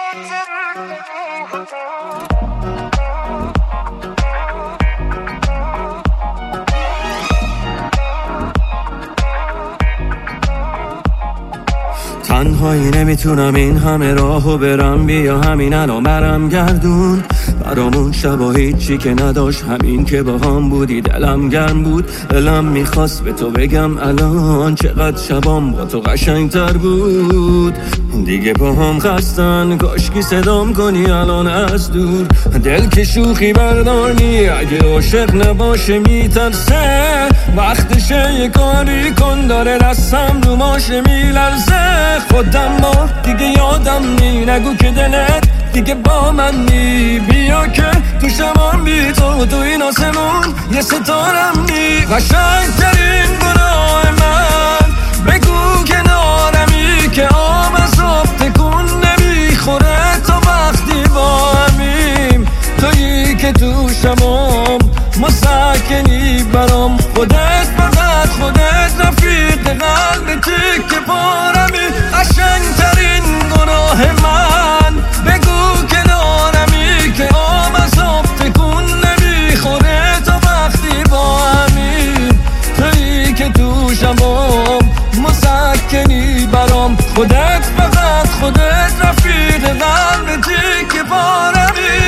تنهایی نمیتونم این همه راهو برم، بیا همین الان برم گردون برامون شبا هیچی که نداشت، همین که با هم بودی دلم گرم بود. دلم میخواست به تو بگم الان چقدر شبام با تو قشنگتر بود. دیگه با هم خستن کاشکی صدام کنی الان از دور. دل که شوخی بردارنی اگه عاشق نباشه میترسه، وقتشه یه کاری کن داره دستم رو ماشه میلرزه. خودم با دیگه یادم نی، نگو که دلت دیگه با من نی. بیا که تو شمان بی تو این آسمون یه ستارم نی. قشنگترین گناه من بگو کنارمی که آب از آب تکون نمیخوره تا وقتی با همیم. تویی که تو شمام مسکنی برام، خودت فقط خودت رفیق قلب تیک پارمی. قشنگترین گناه من بگو کنارمی که آب از آب تکون نمیخوره تا وقتی با همیم. تویی که تو شمام مسکنی برام، خودت فقط خودت رفیق قلب تیک پارمی.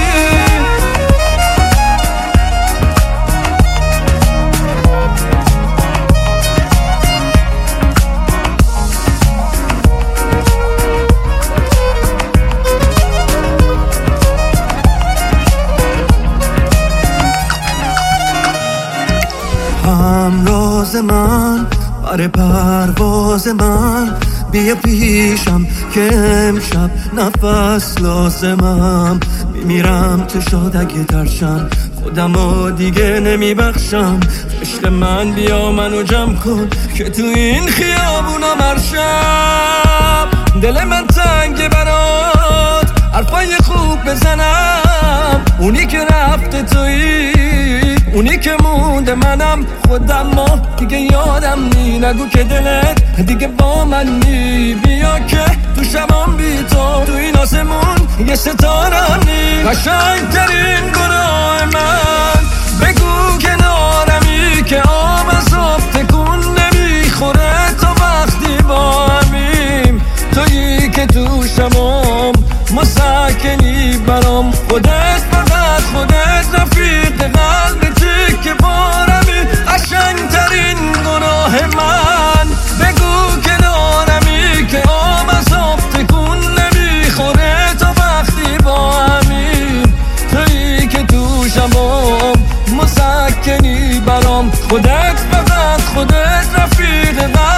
همراز من برای پرواز من، بیا پیشم که امشب نفس لازمم. میمیرم تو شاد اگه ترشم، خودمو دیگه نمیبخشم. عشق من بیا منو جمع کن که تو این خیابونا مرشم. دل من تنگه برات حرفای خوب بزنم، اونی که رفته تویی اونی که مونده منم. خودم ما دیگه یادم نی، نگو که دلت دیگه با من نی. بیا که تو شبام بی تو این آسمون یه ستارم نی. قشنگترین گناه من بگو کنارمی که آب از آب تکون نمیخوره تا وقتی با همیم. تویی که تو شبام مسکنی برام، خودت فقط خودت رفیق قلب تیک پارمی. قشنگترین گناه من بگو کنارمی که آب از آب تکون نمیخوره تا وقتی با همیم. تویی که تو شبام مسکنی برام، خودت فقط خودت رفیق قلب